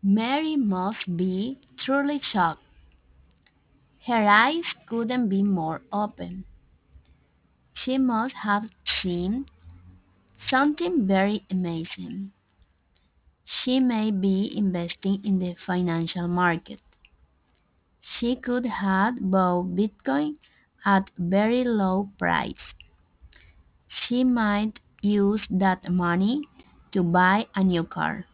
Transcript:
Mary must be truly shocked. Her eyes couldn't be more open. She must have seen something very amazing. She may be investing in the financial market. She could have bought Bitcoin at very low price. She might use that money to buy a new car.